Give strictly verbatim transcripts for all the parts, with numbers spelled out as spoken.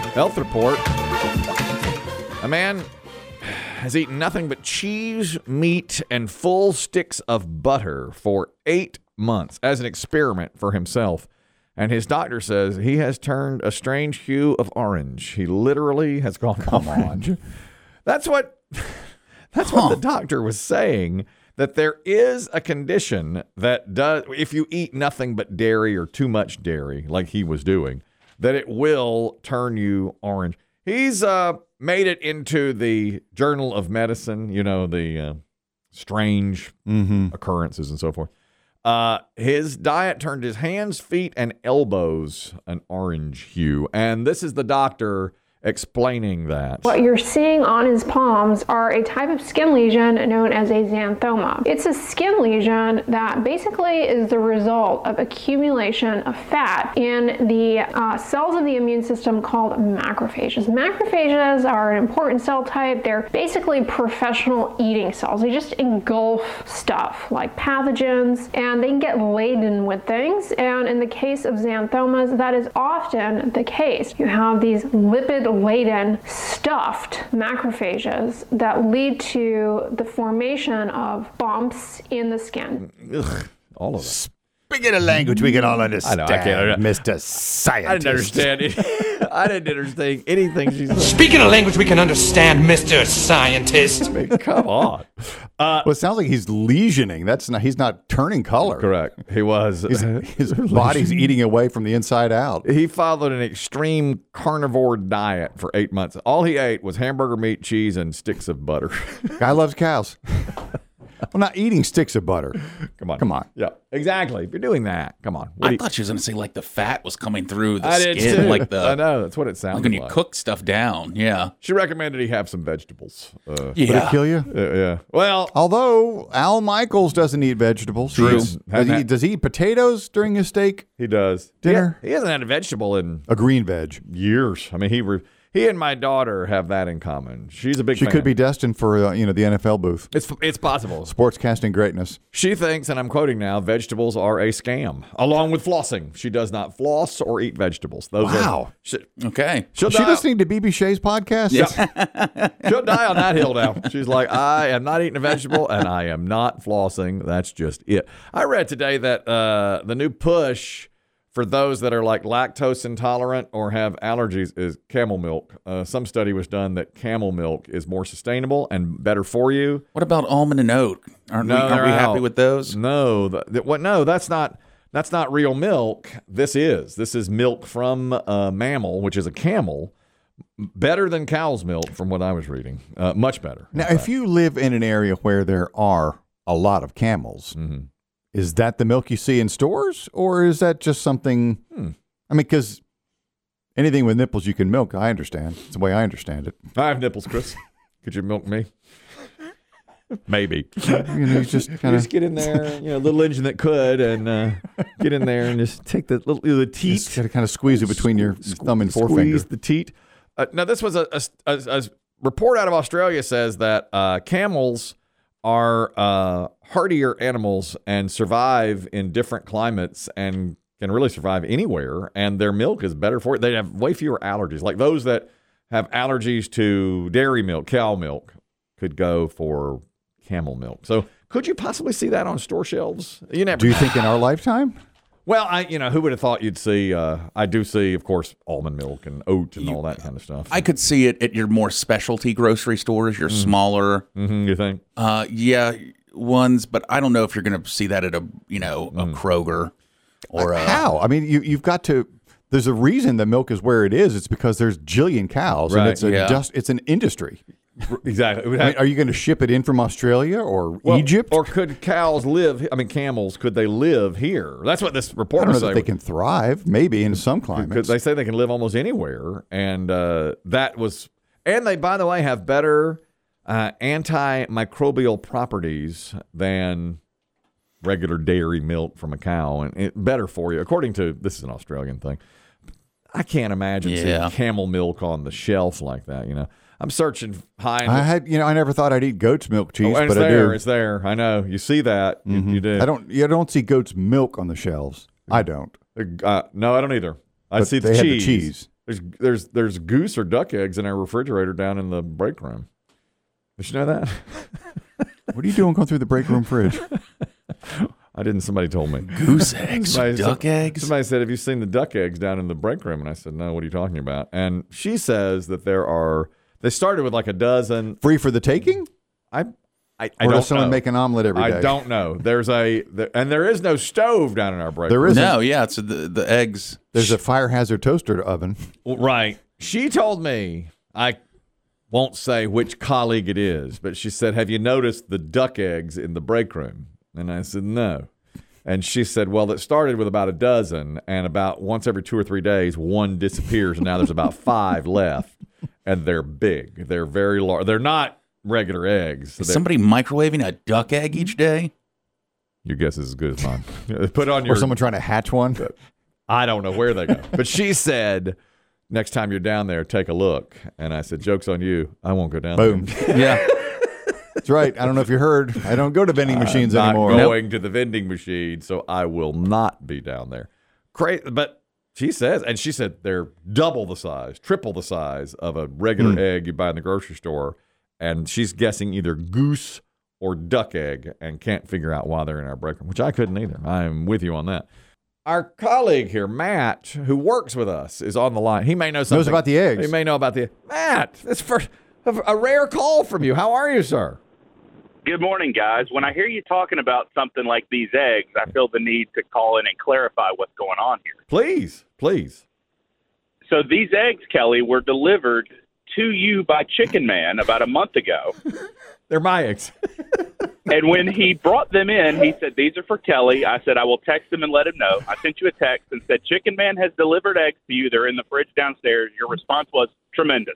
Health report. A man has eaten nothing but cheese, meat, and full sticks of butter for eight months as an experiment for himself. And his doctor says he has turned a strange hue of orange. He literally has gone Come orange. on. That's what that's Huh. what the doctor was saying, that there is a condition that does, if you eat nothing but dairy or too much dairy, like he was doing, that it will turn you orange. He's uh, made it into the Journal of Medicine, you know, the uh, strange Mm-hmm. occurrences and so forth. Uh, his diet turned his hands, feet, and elbows an orange hue. And this is the doctor explaining that. What you're seeing on his palms are a type of skin lesion known as a xanthoma. It's a skin lesion that basically is the result of accumulation of fat in the uh, cells of the immune system called macrophages. Macrophages are an important cell type. They're basically professional eating cells. They just engulf stuff like pathogens, and they can get laden with things. And in the case of xanthomas, that is often the case. You have these lipid laden stuffed macrophages that lead to the formation of bumps in the skin. Ugh, all of that. Speaking a language we can all understand, I know, I can't- Mister Scientist. I didn't understand it. I didn't understand anything she said. Speaking a language we can understand, Mister Scientist. I mean, come on. Uh, Well, it sounds like he's lesioning. That's not. He's not turning color. correct. He was. His, his body's eating away from the inside out. He followed an extreme carnivore diet for eight months. All he ate was hamburger meat, cheese, and sticks of butter. Guy loves cows. Well, not eating sticks of butter. Come on. Come on. Yeah, exactly. If you're doing that, come on. What do I you- thought she was going to say like the fat was coming through the I did skin, too. like the I know. That's what it like sounds when like. you cook stuff down. Yeah, She recommended he have some vegetables. Uh, Would it yeah. kill you? uh, yeah. Well, Although Al Michaels doesn't eat vegetables. True. He's- Does he, does he eat potatoes during his steak? he does. Dinner? He, he hasn't had a vegetable in A green veg. years. I mean, he re- he and my daughter have that in common. She's a big She fan. could be destined for uh, you know the N F L booth. It's it's possible. Sportscasting greatness. She thinks, and I'm quoting now, vegetables are a scam, along with flossing. She does not floss or eat vegetables. Those Wow. Are, she, Okay. she'll Is she die. listening to B B Shea's podcast? Yeah. She'll die on that hill now. She's like, I am not eating a vegetable and I am not flossing. That's just it. I read today that uh, the new push for those that are like lactose intolerant or have allergies is camel milk. Uh, some study was done that camel milk is more sustainable and better for you. What about almond and oat? Aren't No, we, aren't they're we happy out. with those? No, th- th- what? No, that's not. That's not real milk. This is. This is milk from a mammal, which is a camel. Better than cow's milk, from what I was reading. Uh, much better. in Now, fact. if you live in an area where there are a lot of camels, Mhm. is that the milk you see in stores, or is that just something? Hmm. I mean, because anything with nipples you can milk. I understand. It's the way I understand it. I have nipples, Chris. Could you milk me? Maybe. You know, you just kind Just of get in there, you know, little engine that could, and uh, get in there and just take the little the teat, just got to kind of squeeze it between your Sque- thumb and squeeze forefinger. the teat. Uh, now, this was a, a, a, a report out of Australia says that uh, camels are uh, hardier animals and survive in different climates and can really survive anywhere, and their milk is better for it. They have way fewer allergies. Like those that have allergies to dairy milk, cow milk, could go for camel milk. So could you possibly see that on store shelves? You never. Do you think in our lifetime? Well, I you know who would have thought you'd see? Uh, I do see, of course, almond milk and oat and all that kind of stuff. I could see it at your more specialty grocery stores, your smaller, hmm you think? uh, yeah, ones. But I don't know if you're going to see that at a you know a Kroger or a, How? I mean, you you've got to. There's a reason the milk is where it is. It's because there's jillion cows, Right, and it's a yeah. just it's an industry. Exactly. It would I have- mean, are you going to ship it in from Australia or well, Egypt? or could cows live? I mean, camels. Could they live here? That's what this I report don't know was that saying. they can thrive. Maybe in some Because climates. they say they can live almost anywhere, and uh, that was, and they, by the way, have better uh, antimicrobial properties than regular dairy milk from a cow, and it, better for you, according to this is an Australian thing. I can't imagine Yeah. seeing camel milk on the shelf like that. You know, I'm searching high. And I had, you know, I never thought I'd eat goat's milk cheese, oh, and it's but I there. do. It's there. I know. You see that. You, you do. I don't. You don't see goat's milk on the shelves. I don't. Uh, no, I don't either. I But see the they have cheese. the cheese. There's there's there's goose or duck eggs in our refrigerator down in the break room. Did you know that? What are you doing going through the break room fridge? I didn't. Somebody told me. Goose eggs, Somebody, duck some- eggs. Somebody said, "Have you seen the duck eggs down in the break room?" And I said, "No. What are you talking about?" And she says that there are. They started with like a dozen. Free for the taking? I I, I Or don't does someone know. make an omelet every day? I don't know. There's a there, and there is no stove down in our break There room. isn't. No, yeah, it's the the eggs. There's a fire hazard toaster oven. Well, right. She told me, I won't say which colleague it is, but she said, "Have you noticed the duck eggs in the break room?" And I said, "No." And she said, "Well, it started with about a dozen, and about once every two or three days, one disappears, and now there's about five left, and they're big. They're very large. They're not regular eggs. So Is they're- somebody microwaving a duck egg each day? Your guess is as good as mine. Put on Or your. someone trying to hatch one. I don't know where they go, but she said, "Next time you're down there, take a look." And I said, "Joke's on you. I won't go down Boom. there." Yeah. That's right. I don't know if you heard. I don't go to vending machines Not anymore. going to the vending machine, so I will not be down there. Crazy, but she says, and she said they're double the size, triple the size of a regular Hmm. egg you buy in the grocery store, and she's guessing either goose or duck egg, and can't figure out why they're in our break room, which I couldn't either. I'm with you on that. Our colleague here, Matt, who works with us, is on the line. He may know something. Knows about the eggs. He may know about the Matt. That's for a, a rare call from you. How are you, sir? Good morning, guys. When I hear you talking about something like these eggs, I feel the need to call in and clarify what's going on here. Please, please. So these eggs, Kelly, were delivered to you by Chicken Man about a month ago. They're my eggs. And when he brought them in, he said, "These are for Kelly." I said, "I will text him and let him know." I sent you a text and said, "Chicken Man has delivered eggs to you. They're in the fridge downstairs." Your response was tremendous.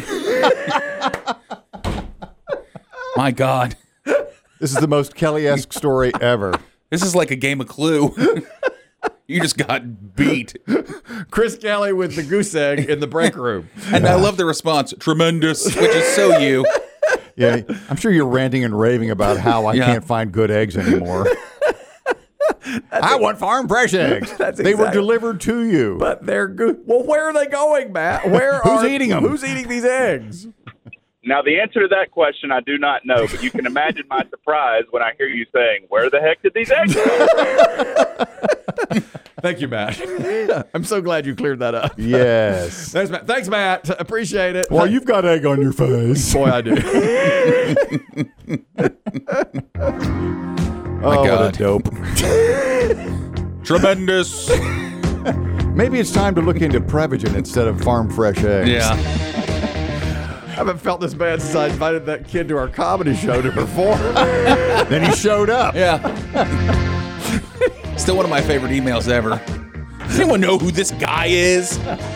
My God. This is the most Kelly-esque story ever. This is like a game of Clue. You just got beat. Chris Kelly with the goose egg in the break room. And I love the response, tremendous, which is so you. Yeah, I'm sure you're ranting and raving about how I Yeah. can't find good eggs anymore. I want farm fresh eggs. That's They were exactly- delivered to you. But they're good. Well, where are they going, Matt? Where Who's are, eating 'em? Who's eating these eggs? Now, the answer to that question I do not know, but you can imagine my surprise when I hear you saying, "Where the heck did these eggs go?" Thank you, Matt. I'm so glad you cleared that up. Yes. Thanks, Matt. Thanks, Matt. Appreciate it. Well, you've got egg on your face. Boy, I do. Oh, God. what a dope. Tremendous. Maybe it's time to look into Prevagen instead of farm fresh eggs. Yeah. I haven't felt this bad since I invited that kid to our comedy show to perform. Then he showed up. Yeah. Still one of my favorite emails ever. Does anyone know who this guy is?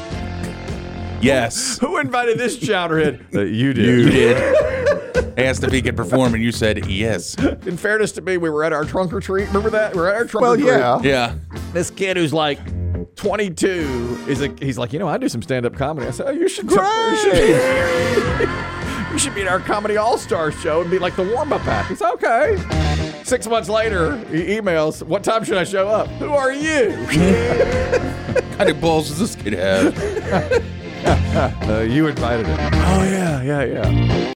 Yes. Who invited this chowderhead? Uh, you did. You did. Asked if he could perform, and you said yes. In fairness to me, we were at our trunk or treat. Remember that? We were at our trunk Well, or treat. yeah. Yeah. This kid who's like twenty-two is a, he's like, you know, I do some stand-up comedy. I said, oh, you should, you should, be, you should be in our Comedy All-Stars show and be like the warm-up act. It's okay. Six months later, he emails, what time should I show up? Who are you? What kind of balls does this kid have? Uh, you invited him. Oh, yeah, yeah, yeah.